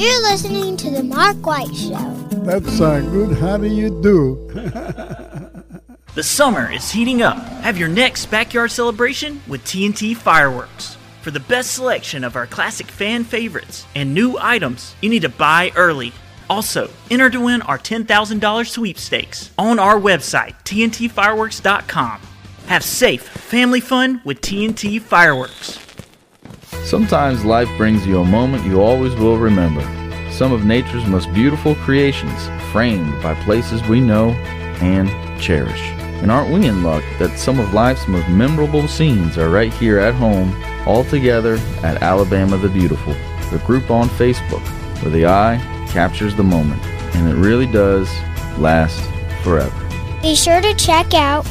You're listening to The Mark White Show. That's good. How do you do? The summer is heating up. Have your next backyard celebration with TNT Fireworks. For the best selection of our classic fan favorites and new items, you need to buy early. Also, enter to win our $10,000 sweepstakes on our website, TNTfireworks.com. Have safe family fun with TNT Fireworks. Sometimes life brings you a moment you always will remember. Some of nature's most beautiful creations, framed by places we know and cherish. And aren't we in luck that some of life's most memorable scenes are right here at home, all together at Alabama the Beautiful, the group on Facebook, where the eye captures the moment, and it really does last forever. Be sure to check out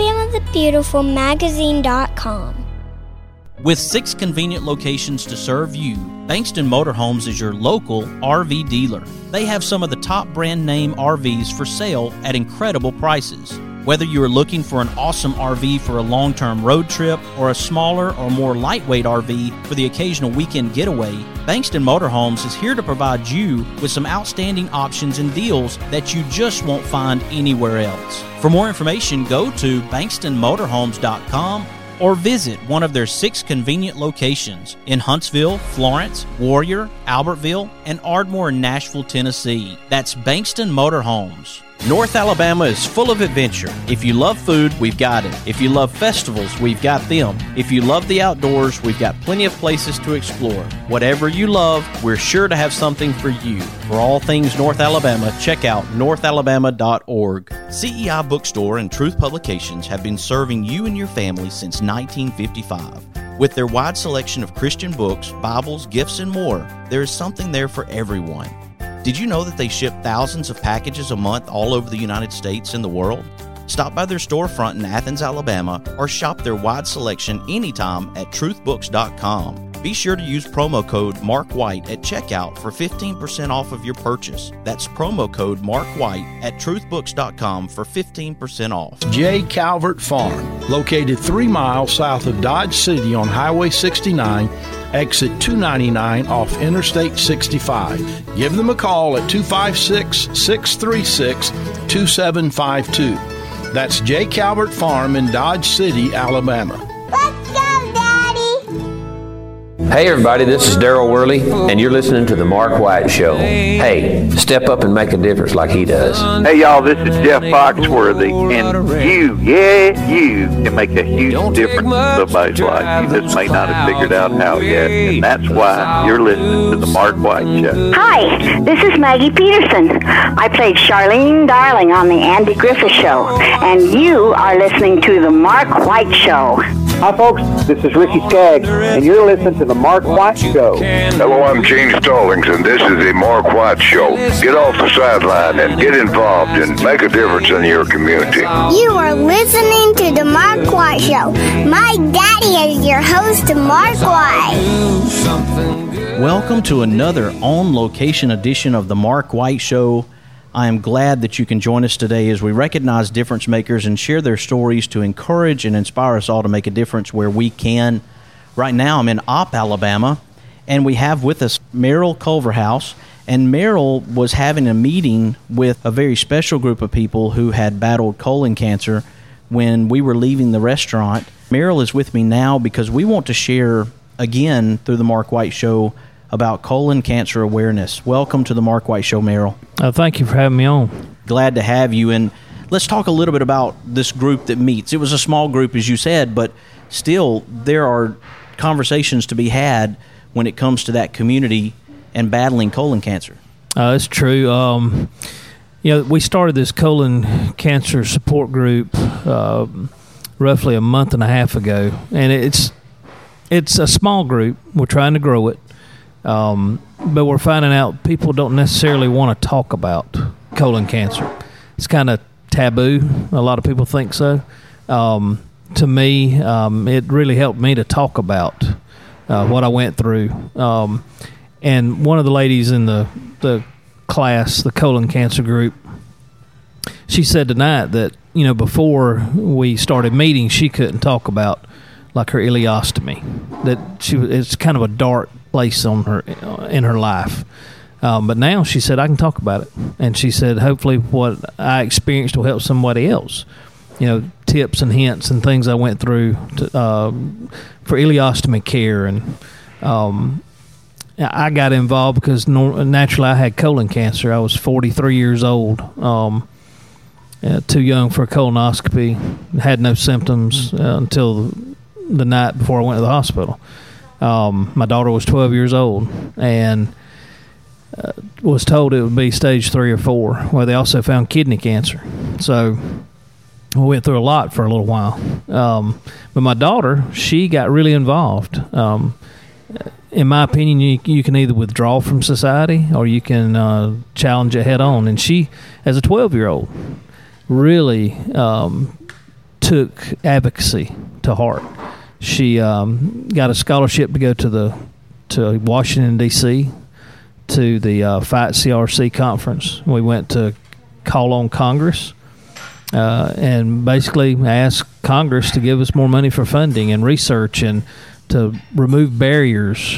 alabamathebeautifulmagazine.com. With 6 convenient locations to serve you, Bankston Motorhomes is your local RV dealer. They have some of the top brand name RVs for sale at incredible prices. Whether you are looking for an awesome RV for a long-term road trip or a smaller or more lightweight RV for the occasional weekend getaway, Bankston Motorhomes is here to provide you with some outstanding options and deals that you just won't find anywhere else. For more information, go to bankstonmotorhomes.com or visit one of their 6 convenient locations in Huntsville, Florence, Warrior, Albertville, and Ardmore in Nashville, Tennessee. That's Bankston Motorhomes. North Alabama is full of adventure. If you love food, we've got it. If you love festivals, we've got them. If you love the outdoors, we've got plenty of places to explore. Whatever you love, we're sure to have something for you. For all things North Alabama, check out northalabama.org. CEI Bookstore and Truth Publications have been serving you and your family since 1955. With their wide selection of Christian books, Bibles, gifts, and more, there is something there for everyone. Did you know that they ship thousands of packages a month all over the United States and the world? Stop by their storefront in Athens, Alabama, or shop their wide selection anytime at truthbooks.com. Be sure to use promo code MarkWhite at checkout for 15% off of your purchase. That's promo code MarkWhite at truthbooks.com for 15% off. J. Calvert Farm, located 3 miles south of Dodge City on Highway 69, exit 299 off Interstate 65. Give them a call at 256-636-2752. That's J. Calvert Farm in Dodge City, Alabama. Let's go, Daddy! Hey everybody, this is Daryl Worley, and you're listening to The Mark White Show. Hey, step up and make a difference like he does. Hey y'all, this is Jeff Foxworthy, and you can make a huge difference in somebody's life. You just may not have figured out how yet, and that's why you're listening to The Mark White Show. Hi, this is Maggie Peterson. I played Charlene Darling on The Andy Griffith Show, and you are listening to The Mark White Show. Hi folks, this is Ricky Skaggs, and you're listening to The Mark White Show. Hello, I'm Gene Stallings, and this is The Mark White Show. Get off the sideline and get involved and make a difference in your community. You are listening to The Mark White Show. My daddy is your host, Mark White. Welcome to another on-location edition of The Mark White Show. I am glad that you can join us today as we recognize difference makers and share their stories to encourage and inspire us all to make a difference where we can. Right now I'm in Opp, Alabama, and we have with us Meryl Culverhouse. And Meryl was having a meeting with a very special group of people who had battled colon cancer when we were leaving the restaurant. Meryl is with me now because we want to share again through the Mark White Show about colon cancer awareness. Welcome to the Mark White Show, Meryl. Thank you for having me on. Glad to have you. And let's talk a little bit about this group that meets. It was a small group, as you said, but still there are conversations to be had when it comes to that community and battling colon cancer. It's true. We started this colon cancer support group roughly a month and a half ago, and it's a small group. We're trying to grow it. But we're finding out people don't necessarily want to talk about colon cancer. It's kind of taboo. A lot of people think so. To me, it really helped me to talk about what I went through. And one of the ladies in the class, the colon cancer group, she said tonight that, before we started meeting, she couldn't talk about like her ileostomy. That it's kind of a dark place in her life. But now she said, I can talk about it. And she said, hopefully what I experienced will help somebody else. Tips and hints and things I went through for ileostomy care. And I got involved because naturally I had colon cancer. I was 43 years old, too young for a colonoscopy, had no symptoms until the night before I went to the hospital. My daughter was 12 years old and was told it would be stage 3 or 4, where they also found kidney cancer. So we went through a lot for a little while. But my daughter, she got really involved. In my opinion, you can either withdraw from society or you can challenge it head on. And she, as a 12-year-old, really took advocacy to heart. She got a scholarship to go to Washington, D.C., to the Fight CRC conference. We went to call on Congress and basically asked Congress to give us more money for funding and research and to remove barriers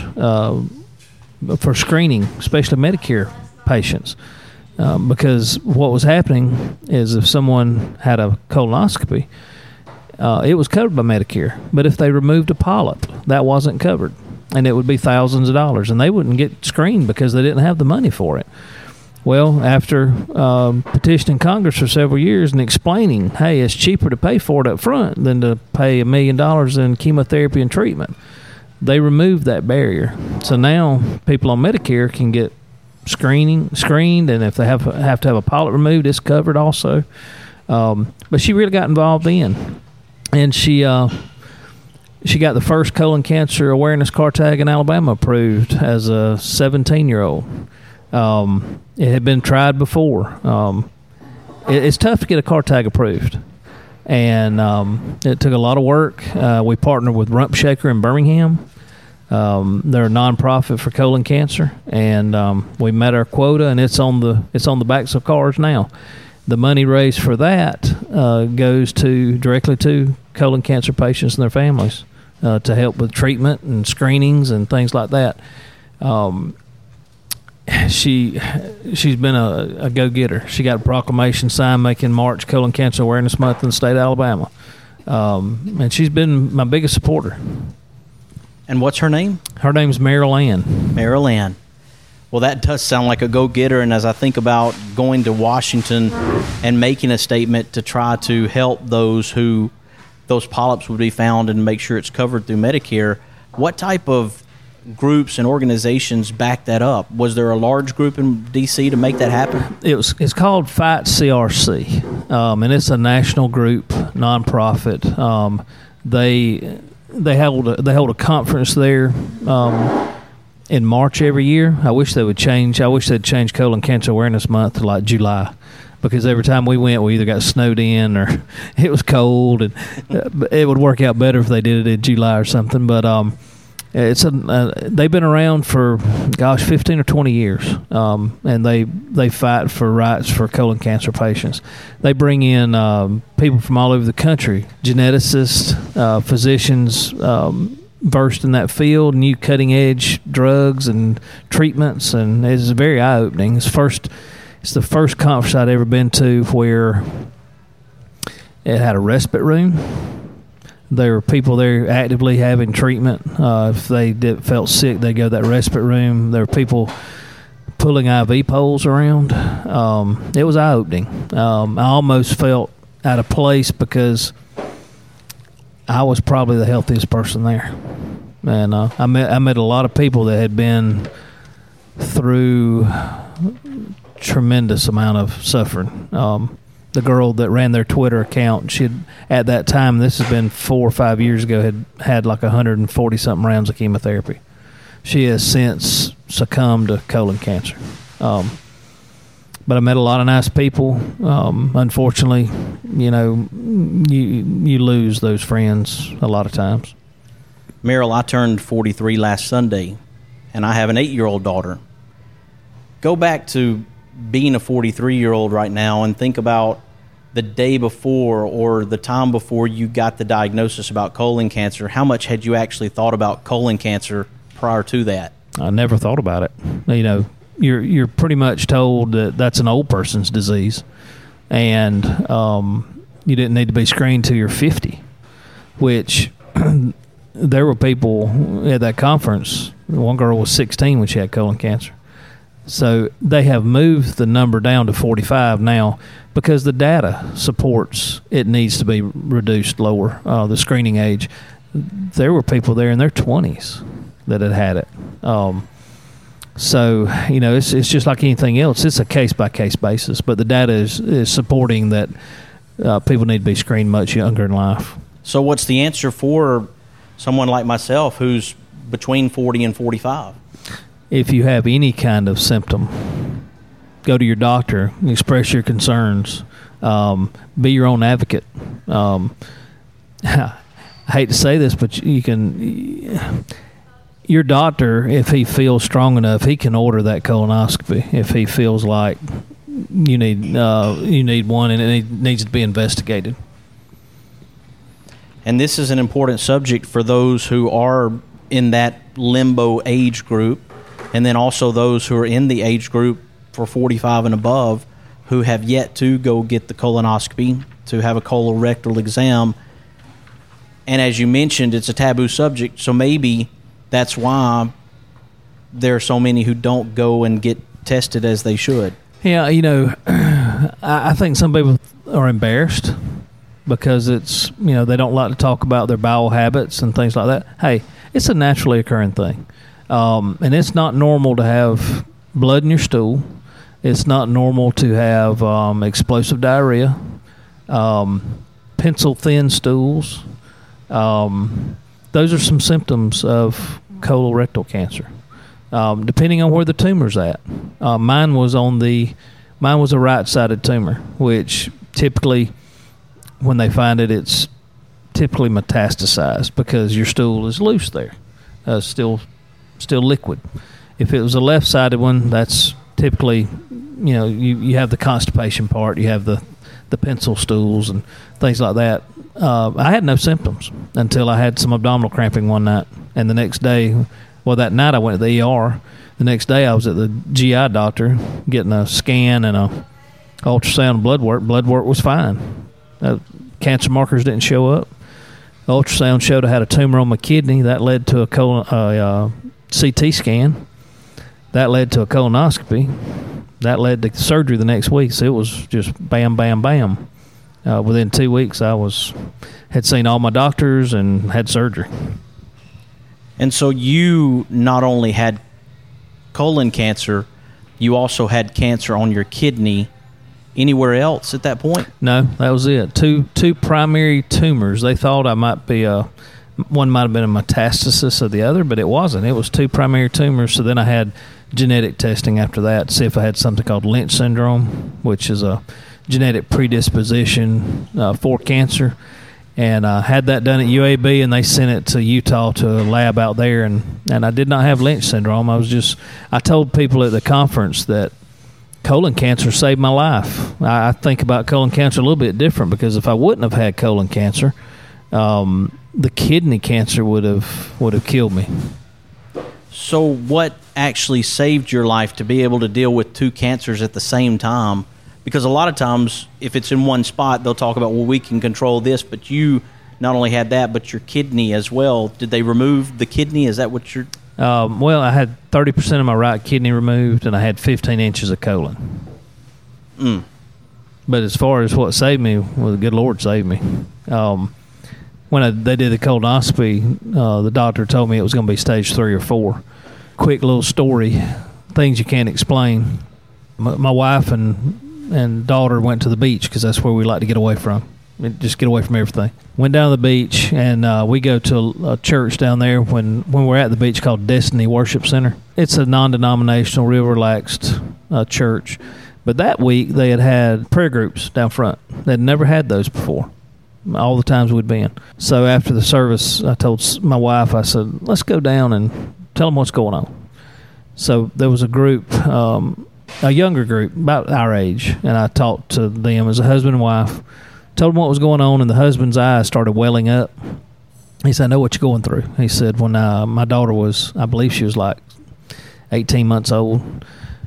for screening, especially Medicare patients. Because what was happening is if someone had a colonoscopy, it was covered by Medicare. But if they removed a polyp, that wasn't covered. And it would be thousands of dollars. And they wouldn't get screened because they didn't have the money for it. Well, after petitioning Congress for several years and explaining, hey, it's cheaper to pay for it up front than to pay $1 million in chemotherapy and treatment, they removed that barrier. So now people on Medicare can get screened, and if they have to have a polyp removed, it's covered also. But she really got involved in, and she got the first colon cancer awareness car tag in Alabama approved as a 17-year-old. It had been tried before. It's tough to get a car tag approved, and it took a lot of work. We partnered with Rump Shaker in Birmingham. They're a nonprofit for colon cancer, and we met our quota, and it's on the backs of cars now. The money raised for that goes directly to colon cancer patients and their families to help with treatment and screenings and things like that. She's been a go-getter. She got a proclamation signed making March Colon Cancer Awareness Month in the state of Alabama, and she's been my biggest supporter. And what's her name? Her name's Meryl Ann. Meryl Ann. Well, that does sound like a go-getter, and as I think about going to Washington and making a statement to try to help those polyps would be found and make sure it's covered through Medicare, what type of groups and organizations back that up? Was there a large group in D.C. to make that happen? It's called Fight CRC, and it's a national group, nonprofit. They hold a conference there in March every year. I wish they would change. I wish they'd change Colon Cancer Awareness Month to like July, because every time we went, we either got snowed in or it was cold, and it would work out better if they did it in July or something. But they've been around for 15 or 20 years, and they fight for rights for colon cancer patients. They bring in people from all over the country, geneticists, physicians versed in that field, new cutting edge drugs and treatments, and it's very eye opening. It's the first conference I'd ever been to where it had a respite room. There were people there actively having treatment. If they felt sick, they'd go to that respite room. There were people pulling IV poles around. It was eye-opening. I almost felt out of place because I was probably the healthiest person there. And I met a lot of people that had been through tremendous amount of suffering. The girl that ran their Twitter account, at that time, this has been 4 or 5 years ago, had like 140-something rounds of chemotherapy. She has since succumbed to colon cancer. But I met a lot of nice people. Unfortunately, you lose those friends a lot of times. Meryl, I turned 43 last Sunday, and I have an 8-year-old daughter. Go back to being a 43-year-old right now and think about the day before or the time before you got the diagnosis about colon cancer. How much had you actually thought about colon cancer prior to that? I never thought about it. you're pretty much told that that's an old person's disease, and you didn't need to be screened till you're 50, which there were people at that conference. One girl was 16 when she had colon cancer. So they have moved the number down to 45 now because the data supports it needs to be reduced lower, the screening age. There were people there in their 20s that had it. So, it's just like anything else. It's a case-by-case basis, but the data is supporting that people need to be screened much younger in life. So what's the answer for someone like myself who's between 40 and 45? If you have any kind of symptom, go to your doctor, express your concerns, be your own advocate. I hate to say this, but your doctor, if he feels strong enough, he can order that colonoscopy if he feels like you need one and it needs to be investigated. And this is an important subject for those who are in that limbo age group, and then also those who are in the age group for 45 and above who have yet to go get the colonoscopy, to have a colorectal exam. And as you mentioned, it's a taboo subject, so maybe that's why there are so many who don't go and get tested as they should. Yeah, I think some people are embarrassed because it's, they don't like to talk about their bowel habits and things like that. Hey, it's a naturally occurring thing. And it's not normal to have blood in your stool. It's not normal to have explosive diarrhea, pencil-thin stools. Those are some symptoms of colorectal cancer, depending on where the tumor's at. Mine was a right-sided tumor, which typically, when they find it, it's typically metastasized because your stool is loose there, still liquid. If it was a left-sided one, that's typically, you have the constipation part, you have the pencil stools and things like that. I had no symptoms until I had some abdominal cramping one night, and the next day, that night I went to the ER. The next day I was at the GI doctor getting a scan and a ultrasound and blood work. Blood work was fine. Cancer markers didn't show up. Ultrasound showed I had a tumor on my kidney. That led to a CT scan. That led to a colonoscopy. That led to surgery the next week. So it was just bam, bam, bam. Within 2 weeks, I had seen all my doctors and had surgery. And so you not only had colon cancer, you also had cancer on your kidney. Anywhere else at that point? No, that was it. Two primary tumors. They thought I might be one might have been a metastasis of the other, but it wasn't. It was two primary tumors. So then I had genetic testing after that to see if I had something called Lynch syndrome, which is a genetic predisposition for cancer. And I had that done at UAB, and they sent it to Utah to a lab out there, and I did not have Lynch syndrome. I told people at the conference that colon cancer saved my life. I think about colon cancer a little bit different because if I wouldn't have had colon cancer, the kidney cancer would have killed me. So what actually saved your life to be able to deal with two cancers at the same time? Because a lot of times, if it's in one spot, they'll talk about, we can control this, but you not only had that, but your kidney as well. Did they remove the kidney? Is that what you're... I had 30% of my right kidney removed, and I had 15 inches of colon. But as far as what saved me, the good Lord saved me. When they did the colonoscopy, the doctor told me it was going to be stage 3 or 4. Quick little story, things you can't explain. My wife and daughter went to the beach because that's where we like to get away from. Just get away from everything. Went down to the beach, and we go to a church down there when we're at the beach called Destiny Worship Center. It's a non-denominational, real relaxed church. But that week, they had prayer groups down front. They'd never had those before, all the times we'd been. So after the service, I told my wife, I said, let's go down and tell them what's going on. So there was a group, a younger group, about our age, and I talked to them as a husband and wife, told them what was going on, and the husband's eyes started welling up. He said, I know what you're going through. He said, when my daughter was, I believe she was like 18 months old,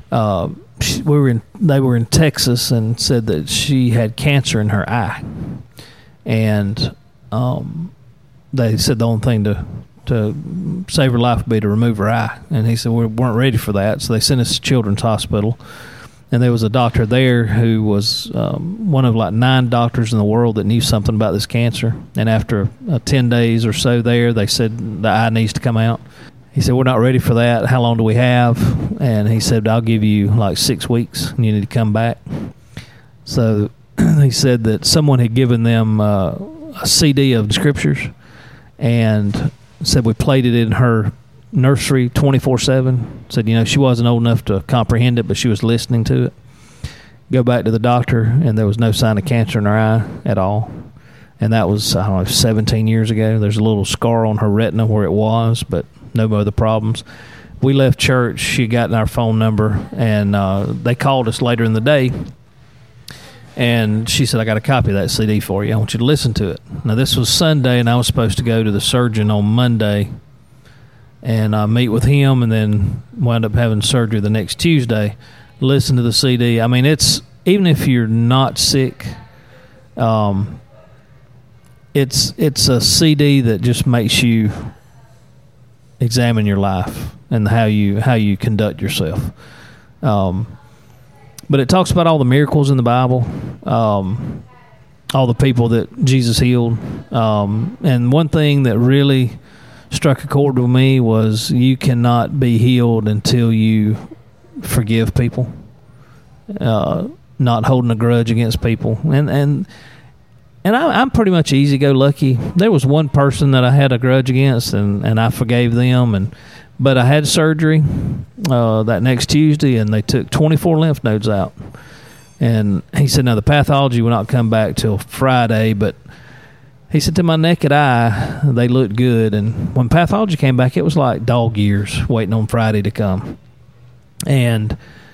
They were in Texas and said that she had cancer in her eye, and they said the only thing to save her life would be to remove her eye. And he said we weren't ready for that, so they sent us to Children's Hospital. And there was a doctor there who was one of like 9 doctors in the world that knew something about this cancer. And after 10 days or so there, they said the eye needs to come out. He said, we're not ready for that. How long do we have? And he said, I'll give you like 6 weeks and you need to come back. So he said that someone had given them a CD of the scriptures and said we played it in her nursery 24/7. Said, she wasn't old enough to comprehend it, but she was listening to it. Go back to the doctor, and there was no sign of cancer in her eye at all. And that was, 17 years ago. There's a little scar on her retina where it was, but no other problems. We left church. She had gotten our phone number, and they called us later in the day. And she said, I got a copy of that CD for you. I want you to listen to it. Now, this was Sunday, and I was supposed to go to the surgeon on Monday and meet with him, and then wound up having surgery the next Tuesday. Listen to the CD. I mean, it's, even if you're not sick, it's a CD that just makes you examine your life and how you conduct yourself. But it talks about all the miracles in the Bible, all the people that Jesus healed. And one thing that really struck a chord with me was you cannot be healed until you forgive people, not holding a grudge against people. And I'm pretty much easy-go-lucky. There was one person that I had a grudge against, and I forgave them. But I had surgery that next Tuesday, and they took 24 lymph nodes out. And he said, now the pathology will not come back till Friday, but he said to my naked eye, they looked good. And when pathology came back, it was like dog years waiting on Friday to come. And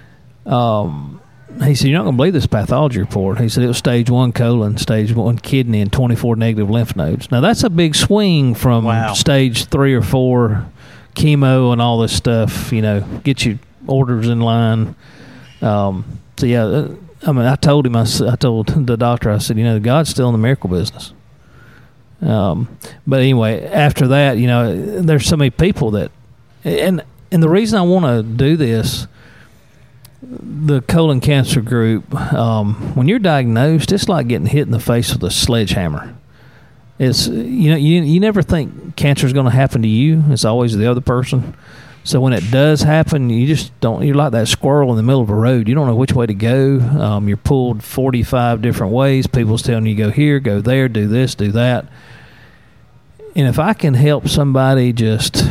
he said, you're not going to believe this pathology report. He said it was stage 1 colon, stage 1 kidney, and 24 negative lymph nodes. Now, that's a big swing from stage 3 or 4 chemo and all this stuff, get your orders in line. So, yeah, I told him, I told the doctor, I said, God's still in the miracle business. But anyway, after that, there's so many people that, and the reason I want to do this, the colon cancer group, when you're diagnosed, it's like getting hit in the face with a sledgehammer. It's, you never think cancer is going to happen to you. It's always the other person. So when it does happen, you just don't, you're like that squirrel in the middle of a road. You don't know which way to go. You're pulled 45 different ways. People's telling you go here, go there, do this, do that. And if I can help somebody just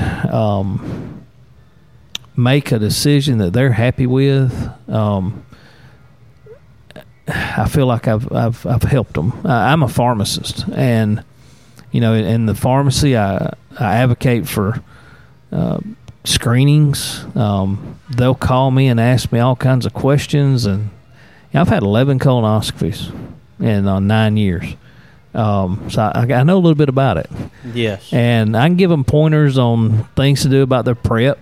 make a decision that they're happy with, I feel like I've helped them. I'm a pharmacist, and in the pharmacy, I advocate for screenings. They'll call me and ask me all kinds of questions, and I've had 11 colonoscopies in 9 years. So I know a little bit about it. Yes. And I can give them pointers on things to do about their prep,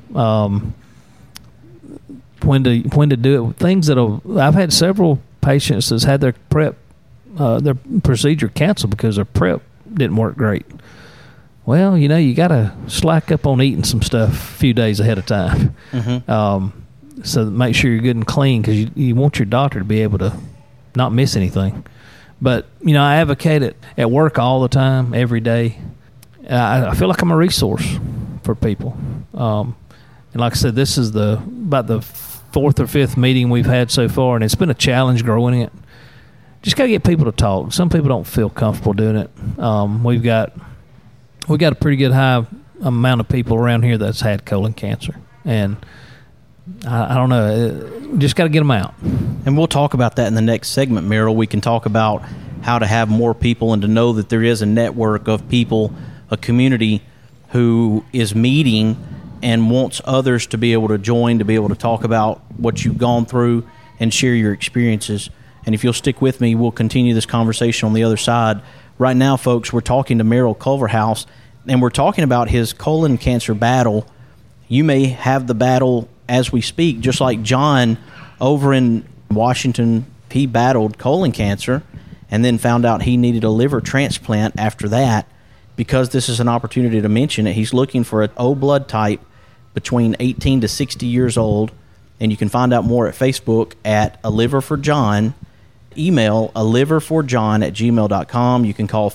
when to do it. Things I've had several patients that's had their prep, their procedure canceled because their prep didn't work great. Well, you got to slack up on eating some stuff a few days ahead of time. Mm-hmm. So make sure you're good and clean, because you want your doctor to be able to not miss anything. But, I advocate it at work all the time, every day. I feel like I'm a resource for people. And like I said, this is about the 4th or 5th meeting we've had so far, and it's been a challenge growing it. Just got to get people to talk. Some people don't feel comfortable doing it. We've got a pretty good high amount of people around here that's had colon cancer. And I don't know. Just got to get them out. And we'll talk about that in the next segment, Merrill. We can talk about how to have more people and to know that there is a network of people, a community who is meeting and wants others to be able to join, to be able to talk about what you've gone through and share your experiences. And if you'll stick with me, we'll continue this conversation on the other side. Right now, folks, we're talking to Merrill Culverhouse, and we're talking about his colon cancer battle. You may have the battle as we speak, just like John over in Washington, he battled colon cancer and then found out he needed a liver transplant after that. Because this is an opportunity to mention it, he's looking for an O blood type between 18 to 60 years old, and you can find out more at Facebook at A Liver for John. Email aliverforjohn@gmail.com. You can call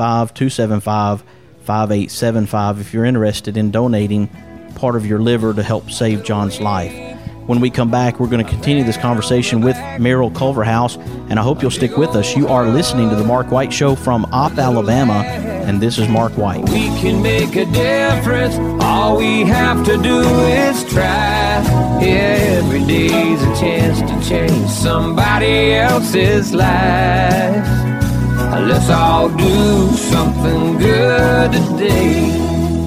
585-275-5875 if you're interested in donating part of your liver to help save John's life. When we come back, we're going to continue this conversation with Meryl Culverhouse, and I hope you'll stick with us. You are listening to The Mark White Show from Opp, Alabama, and this is Mark White. We can make a difference. All we have to do is try. Every day's a chance to change somebody else's life. Let's all do something good today.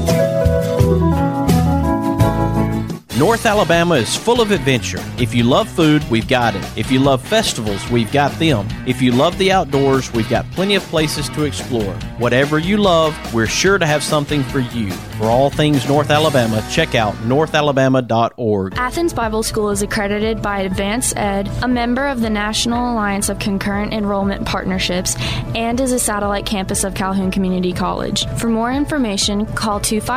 North Alabama is full of adventure. If you love food, we've got it. If you love festivals, we've got them. If you love the outdoors, we've got plenty of places to explore. Whatever you love, we're sure to have something for you. For all things North Alabama, check out northalabama.org. Athens Bible School is accredited by Advance Ed, a member of the National Alliance of Concurrent Enrollment Partnerships, and is a satellite campus of Calhoun Community College. For more information, call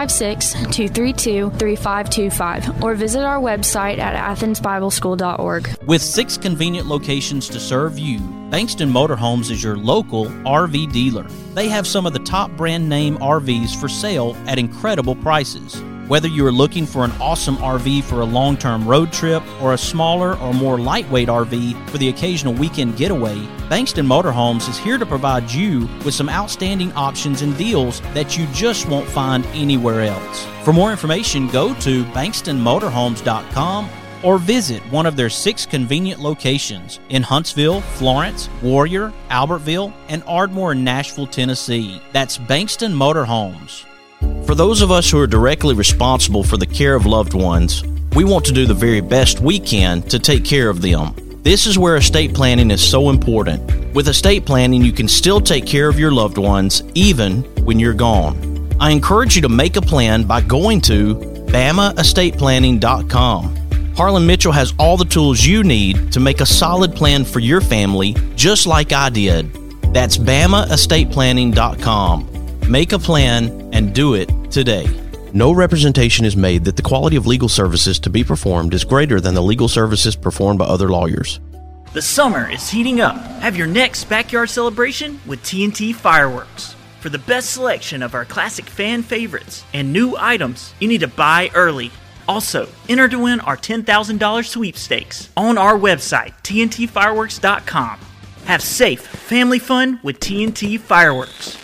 256-232-3525 or visit our website at athensbibleschool.org. With 6 convenient locations to serve you, Bankston Motorhomes is your local RV dealer. They have some of the top brand name RVs for sale at incredible prices. Whether you are looking for an awesome RV for a long-term road trip or a smaller or more lightweight RV for the occasional weekend getaway, Bankston Motorhomes is here to provide you with some outstanding options and deals that you just won't find anywhere else. For more information, go to bankstonmotorhomes.com or visit one of their 6 convenient locations in Huntsville, Florence, Warrior, Albertville, and Ardmore in Nashville, Tennessee. That's Bankston Motorhomes. For those of us who are directly responsible for the care of loved ones, we want to do the very best we can to take care of them. This is where estate planning is so important. With estate planning, you can still take care of your loved ones even when you're gone. I encourage you to make a plan by going to BamaEstatePlanning.com. Harlan Mitchell has all the tools you need to make a solid plan for your family, just like I did. That's BamaEstatePlanning.com. Make a plan and do it today. No representation is made that the quality of legal services to be performed is greater than the legal services performed by other lawyers. The summer is heating up. Have your next backyard celebration with TNT Fireworks. For the best selection of our classic fan favorites and new items, you need to buy early. Also, enter to win our $10,000 sweepstakes on our website, tntfireworks.com. Have safe family fun with TNT Fireworks.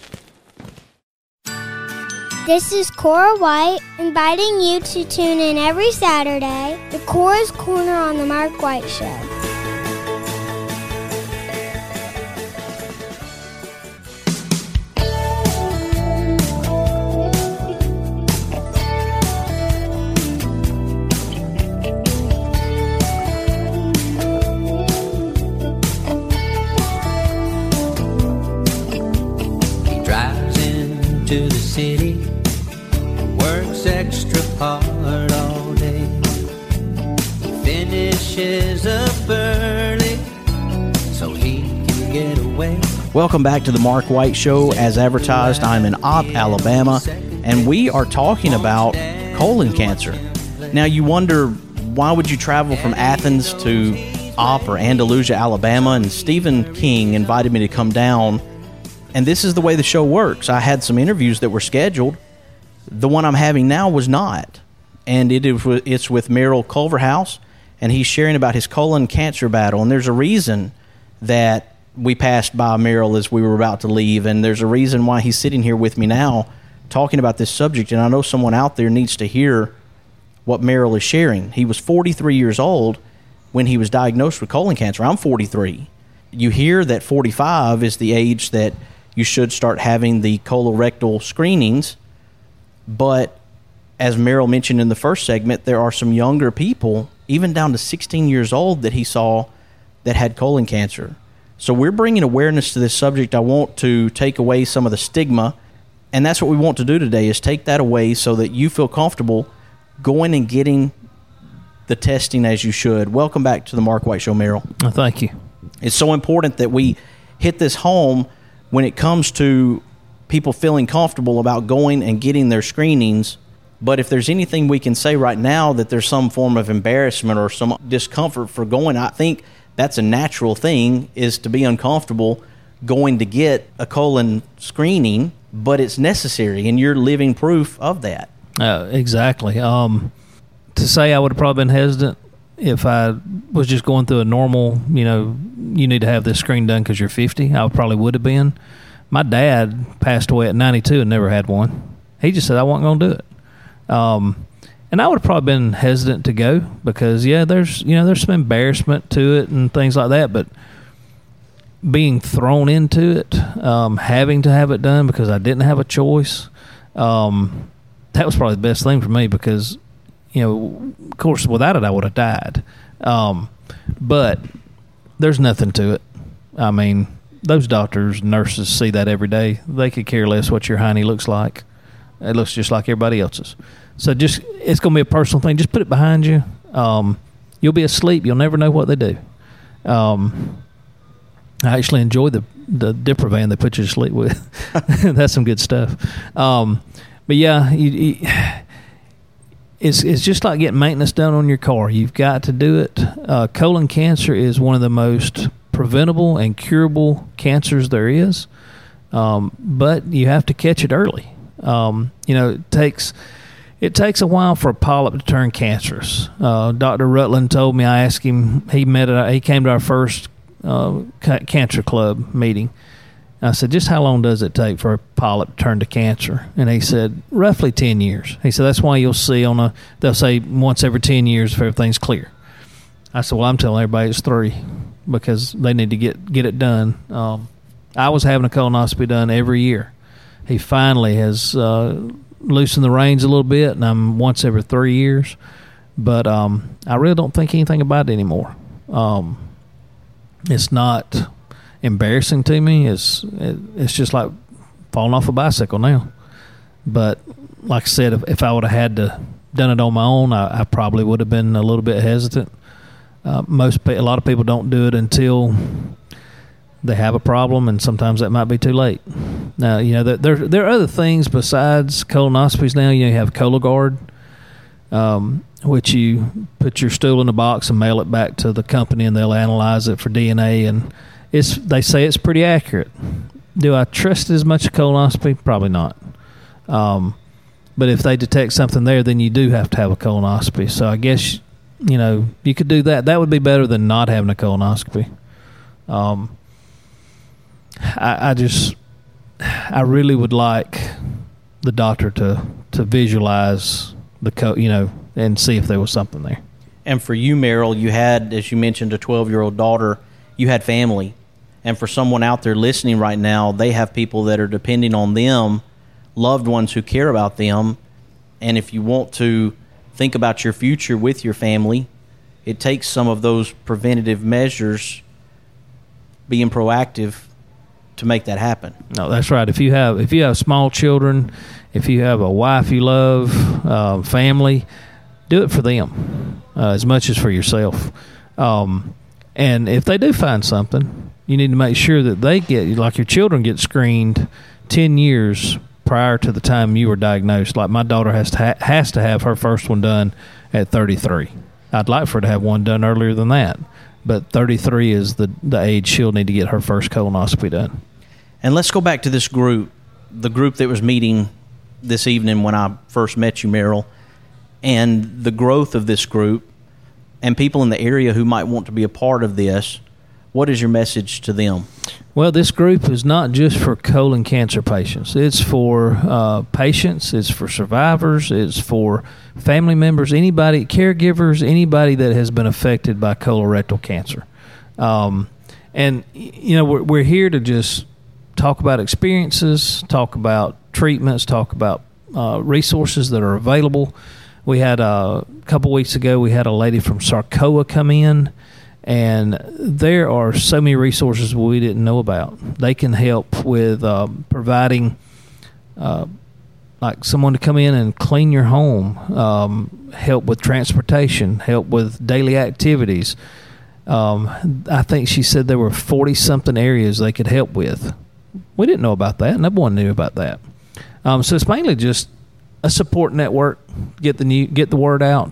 This is Cora White, inviting you to tune in every Saturday to Cora's Corner on the Mark White Show. To the city, works extra hard all day, finishes up early so he can get away. Welcome back to the Mark White Show. As advertised, I'm in Opp, Alabama, and we are talking about colon cancer. Now you wonder, why would you travel from Athens to Opp or Andalusia, Alabama? And Stephen King invited me to come down. And this is the way the show works. I had some interviews that were scheduled. The one I'm having now was not. And it's with Meryl Culverhouse, and he's sharing about his colon cancer battle. And there's a reason that we passed by Meryl as we were about to leave, and there's a reason why he's sitting here with me now talking about this subject. And I know someone out there needs to hear what Meryl is sharing. He was 43 years old when he was diagnosed with colon cancer. I'm 43. You hear that 45 is the age that you should start having the colorectal screenings. But as Meryl mentioned in the first segment, there are some younger people, even down to 16 years old, that he saw that had colon cancer. So we're bringing awareness to this subject. I want to take away some of the stigma, and that's what we want to do today, is take that away so that you feel comfortable going and getting the testing as you should. Welcome back to the Mark White Show, Merrill. Thank you. It's so important that we hit this home when it comes to people feeling comfortable about going and getting their screenings. But if there's anything we can say right now that there's some form of embarrassment or some discomfort for going, I think that's a natural thing, is to be uncomfortable going to get a colon screening, but it's necessary, and you're living proof of that. Exactly. To say I would have probably been hesitant if I was just going through a normal, you need to have this screen done because you're 50, I probably would have been. My dad passed away at 92 and never had one. He just said I wasn't going to do it. And I would have probably been hesitant to go because, there's some embarrassment to it and things like that, but being thrown into it, having to have it done because I didn't have a choice, that was probably the best thing for me because, of course, without it, I would have died. But there's nothing to it. I mean, those doctors, nurses see that every day. They could care less what your hiney looks like. It looks just like everybody else's. So it's going to be a personal thing. Just put it behind you. You'll be asleep. You'll never know what they do. I actually enjoy the Diprovan they put you to sleep with. That's some good stuff. But yeah, it's just like getting maintenance done on your car. You've got to do it. Colon cancer is one of the most preventable and curable cancers there is, but you have to catch it early. It takes a while for a polyp to turn cancerous. Dr. Rutland told me, I asked him, he came to our first cancer club meeting. I said, just how long does it take for a polyp to turn to cancer? And he said, roughly 10 years. He said, that's why you'll see they'll say once every 10 years if everything's clear. I said, well, I'm telling everybody it's 3 because they need to get it done. I was having a colonoscopy done every year. He finally has loosened the reins a little bit, and I'm once every 3 years. But I really don't think anything about it anymore. It's not embarrassing to me. It's just like falling off a bicycle now. But like I said, if I would have had to done it on my own, I probably would have been a little bit hesitant. A lot of people don't do it until they have a problem, and sometimes that might be too late. Now, there are other things besides colonoscopies now. You have Cologuard, which you put your stool in a box and mail it back to the company, and they'll analyze it for DNA, and they say it's pretty accurate. Do I trust it as much as colonoscopy? Probably not. But if they detect something there, then you do have to have a colonoscopy. So I guess, you could do that. That would be better than not having a colonoscopy. I really would like the doctor to visualize and see if there was something there. And for you, Merrill, you had, as you mentioned, a 12-year-old daughter. You had family. And for someone out there listening right now, they have people that are depending on them, loved ones who care about them. And if you want to think about your future with your family, it takes some of those preventative measures, being proactive, to make that happen. No, that's right. If you have small children, if you have a wife you love, family, do it for them as much as for yourself. And if they do find something, you need to make sure that they like your children get screened 10 years prior to the time you were diagnosed. Like my daughter has to have her first one done at 33. I'd like for her to have one done earlier than that, but 33 is the age she'll need to get her first colonoscopy done. And let's go back to this group, the group that was meeting this evening when I first met you, Merrill, and the growth of this group and people in the area who might want to be a part of this. What is your message to them? Well, this group is not just for colon cancer patients. It's for patients. It's for survivors. It's for family members, anybody, caregivers, anybody that has been affected by colorectal cancer. And, we're here to just talk about experiences, talk about treatments, talk about resources that are available. We had a couple weeks ago, we had a lady from Sarcoa come in, and there are so many resources we didn't know about. They can help with providing like someone to come in and clean your home, help with transportation, help with daily activities. I think she said there were 40-something areas they could help with. We didn't know about that. No one knew about that. So it's mainly just a support network, get the word out,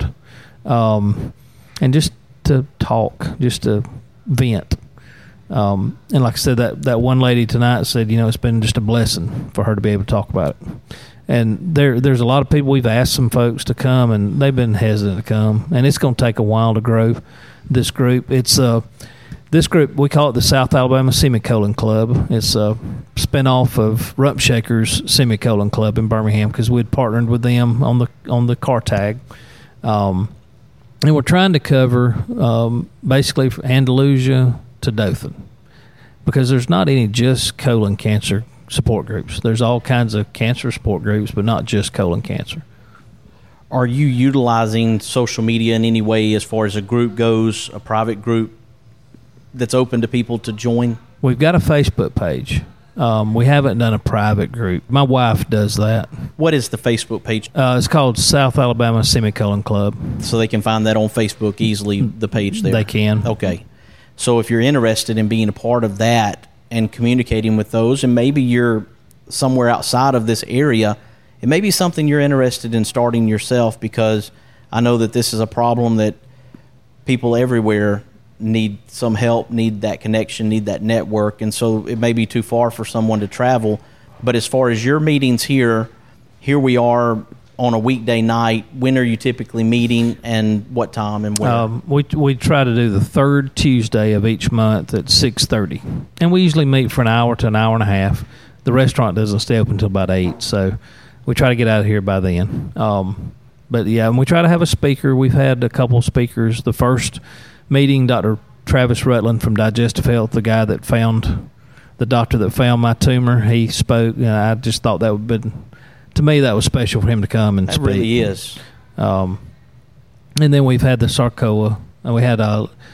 and just to talk, just to vent. And like I said, that one lady tonight said, it's been just a blessing for her to be able to talk about it. And there's a lot of people, we've asked some folks to come, and they've been hesitant to come. And it's going to take a while to grow this group. It's this group, we call it the South Alabama Semicolon Club. It's a spinoff of Rump Shakers Semicolon Club in Birmingham, because we'd partnered with them on the car tag. And we're trying to cover basically from Andalusia to Dothan, because there's not any just colon cancer support groups. There's all kinds of cancer support groups, but not just colon cancer. Are you utilizing social media in any way as far as a group goes, a private group that's open to people to join? We've got a Facebook page. We haven't done a private group. My wife does that. What is the Facebook page? It's called South Alabama Semicolon Club. So they can find that on Facebook easily, the page there? They can. Okay. So if you're interested in being a part of that and communicating with those, and maybe you're somewhere outside of this area, it may be something you're interested in starting yourself, because I know that this is a problem that people everywhere need some help, need that connection, need that network, and so it may be too far for someone to travel. But as far as your meetings here we are on a weekday night. When are you typically meeting, and what time and where? We try to do the third Tuesday of each month at 6:30, and we usually meet for an hour to an hour and a half. The restaurant doesn't stay open until about 8, so we try to get out of here by then. But yeah, and we try to have a speaker. We've had a couple of speakers. The first meeting, Dr. Travis Rutland from Digestive Health, the doctor that found my tumor, he spoke. I just thought that would be, to me, that was special for him to come and speak. That really is. And then we've had the Sarcoa, and we had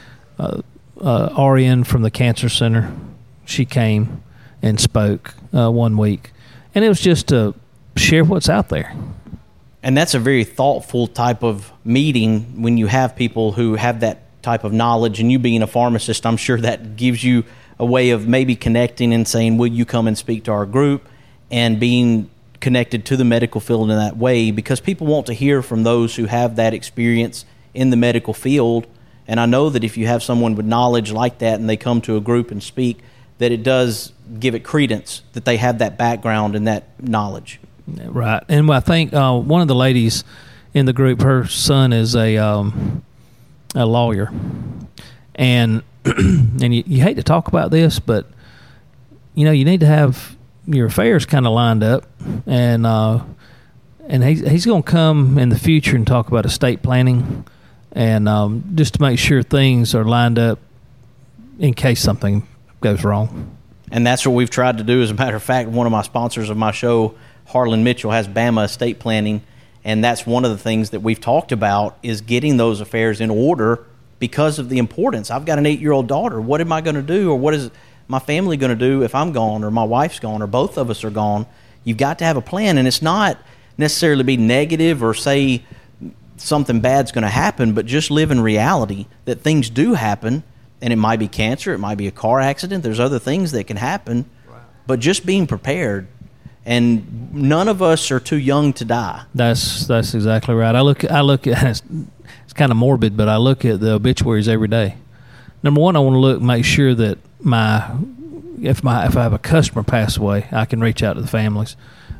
RN from the Cancer Center. She came and spoke 1 week, and it was just to share what's out there. And that's a very thoughtful type of meeting when you have people who have that type of knowledge, and you being a pharmacist, I'm sure that gives you a way of maybe connecting and saying, will you come and speak to our group, and being connected to the medical field in that way, because people want to hear from those who have that experience in the medical field. And I know that if you have someone with knowledge like that and they come to a group and speak, that it does give it credence that they have that background and that knowledge. Right. And I think one of the ladies in the group, her son is a lawyer, and you hate to talk about this, but you need to have your affairs kind of lined up, and he's going to come in the future and talk about estate planning, and just to make sure things are lined up in case something goes wrong. And that's what we've tried to do. As a matter of fact, one of my sponsors of my show, Harlan Mitchell, has Bama Estate Planning, and that's one of the things that we've talked about, is getting those affairs in order because of the importance. I've got an 8-year-old daughter. What am I going to do, or what is my family going to do if I'm gone, or my wife's gone, or both of us are gone? You've got to have a plan, and it's not necessarily be negative or say something bad's going to happen, but just live in reality that things do happen, and it might be cancer, it might be a car accident, there's other things that can happen, but just being prepared. And none of us are too young to die. That's exactly right. I look at it's kind of morbid, but I look at the obituaries every day. Number one, I want to make sure that if I have a customer pass away, I can reach out to the families.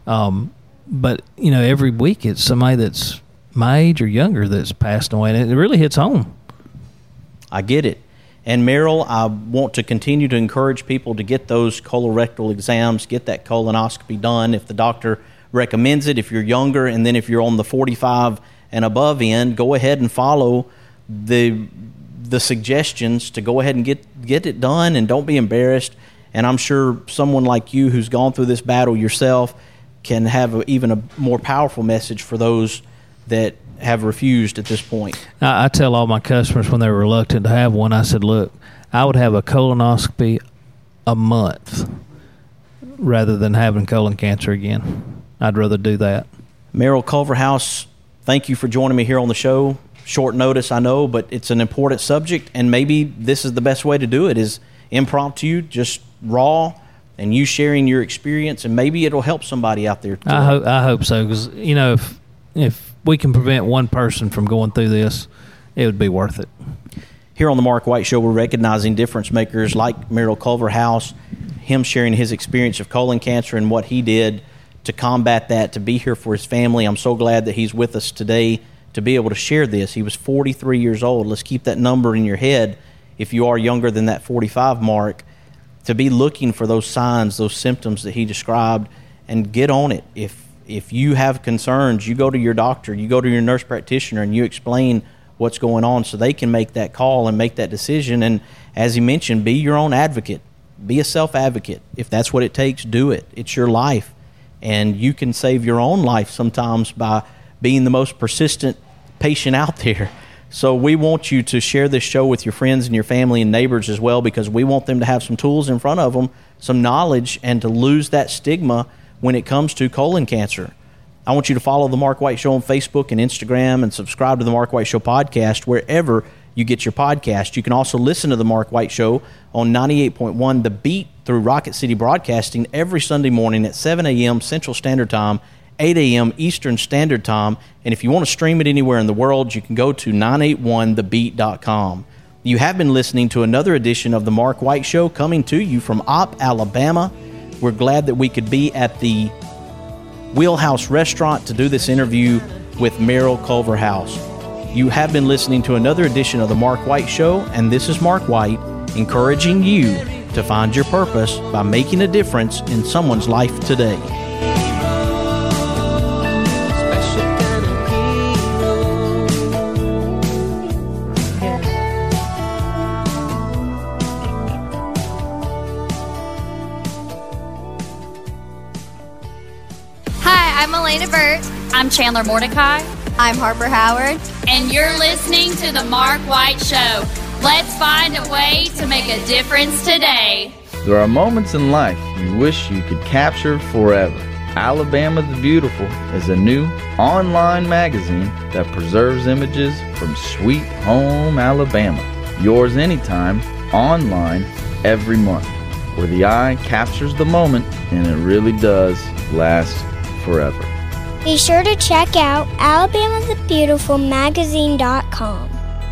But every week it's somebody that's my age or younger that's passed away, and it really hits home. I get it. And Meryl, I want to continue to encourage people to get those colorectal exams, get that colonoscopy done if the doctor recommends it, if you're younger, and then if you're on the 45 and above end, go ahead and follow the suggestions to go ahead and get it done, and don't be embarrassed. And I'm sure someone like you who's gone through this battle yourself can have even a more powerful message for those that have refused at this point. I tell all my customers when they're reluctant to have one, I said, look, I would have a colonoscopy a month rather than having colon cancer again. I'd rather do that. Merrill Culverhouse, thank you for joining me here on the show. Short notice, I know, but it's an important subject, and maybe this is the best way to do it, is impromptu, just raw, and you sharing your experience, and maybe it'll help somebody out there. I hope so, because, you know, if we can prevent one person from going through this, it would be worth it. Here on the Mark White Show, we're recognizing difference makers like Merrill Culverhouse, him sharing his experience of colon cancer and what he did to combat that, to be here for his family. I'm so glad that he's with us today to be able to share this. He was 43 years old. Let's keep that number in your head if you are younger than that 45 mark, to be looking for those signs, those symptoms that he described, and get on it. If you have concerns, you go to your doctor, you go to your nurse practitioner, and you explain what's going on so they can make that call and make that decision. And as he mentioned, be your own advocate. Be a self-advocate. If that's what it takes, do it. It's your life. And you can save your own life sometimes by being the most persistent patient out there. So we want you to share this show with your friends and your family and neighbors as well, because we want them to have some tools in front of them, some knowledge, and to lose that stigma when it comes to colon cancer. I want you to follow The Mark White Show on Facebook and Instagram, and subscribe to The Mark White Show podcast wherever you get your podcast. You can also listen to The Mark White Show on 98.1 The Beat through Rocket City Broadcasting every Sunday morning at 7 a.m. Central Standard Time, 8 a.m. Eastern Standard Time. And if you want to stream it anywhere in the world, you can go to 981thebeat.com. You have been listening to another edition of The Mark White Show, coming to you from Opp, Alabama. We're glad that we could be at the Wheelhouse Restaurant to do this interview with Merrill Culverhouse. You have been listening to another edition of The Mark White Show, and this is Mark White, encouraging you to find your purpose by making a difference in someone's life today. I'm Elena Burt. I'm Chandler Mordecai. I'm Harper Howard. And you're listening to The Mark White Show. Let's find a way to make a difference today. There are moments in life you wish you could capture forever. Alabama the Beautiful is a new online magazine that preserves images from sweet home Alabama. Yours anytime, online, every month, where the eye captures the moment and it really does last forever. Be sure to check out alabamathebeautifulmagazine.com.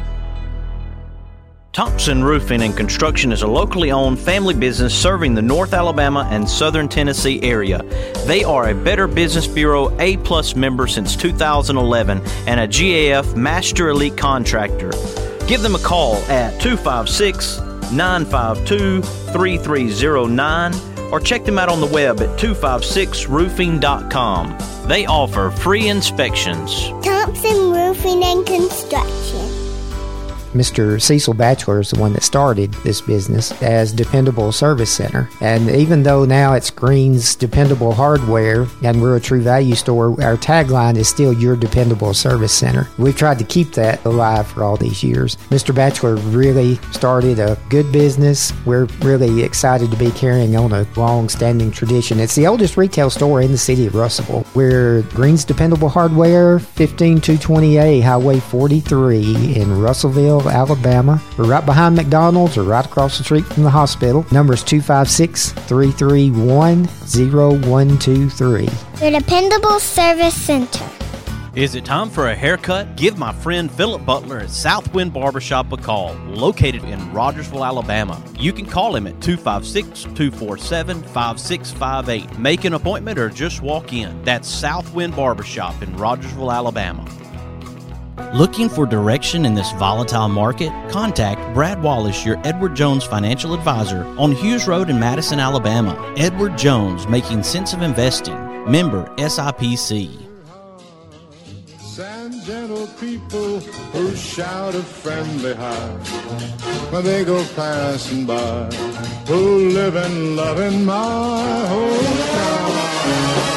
Thompson Roofing and Construction is a locally owned family business serving the North Alabama and Southern Tennessee area. They are a Better Business Bureau A+ member since 2011 and a GAF Master Elite Contractor. Give them a call at 256-952-3309 or check them out on the web at 256roofing.com. They offer free inspections. Thompson Roofing and Construction. Mr. Cecil Batchelor is the one that started this business as Dependable Service Center. And even though now it's Green's Dependable Hardware and we're a True Value store, our tagline is still Your Dependable Service Center. We've tried to keep that alive for all these years. Mr. Batchelor really started a good business. We're really excited to be carrying on a long-standing tradition. It's the oldest retail store in the city of Russellville. We're Green's Dependable Hardware, 15220A Highway 43 in Russellville, Alabama. We're right behind McDonald's or right across the street from the hospital. Number is 256-331-0123. Your Dependable Service Center. Is it time for a haircut? Give my friend Philip Butler at Southwind Barbershop a call, located in Rogersville, Alabama. You can call him at 256-247-5658. Make an appointment or just walk in. That's Southwind Barbershop in Rogersville, Alabama. Looking for direction in this volatile market? Contact Brad Wallace, your Edward Jones financial advisor, on Hughes Road in Madison, Alabama. Edward Jones, making sense of investing. Member SIPC. Sad, gentle people who shout a friendly hi when they go passing by, who live and love in my hometown.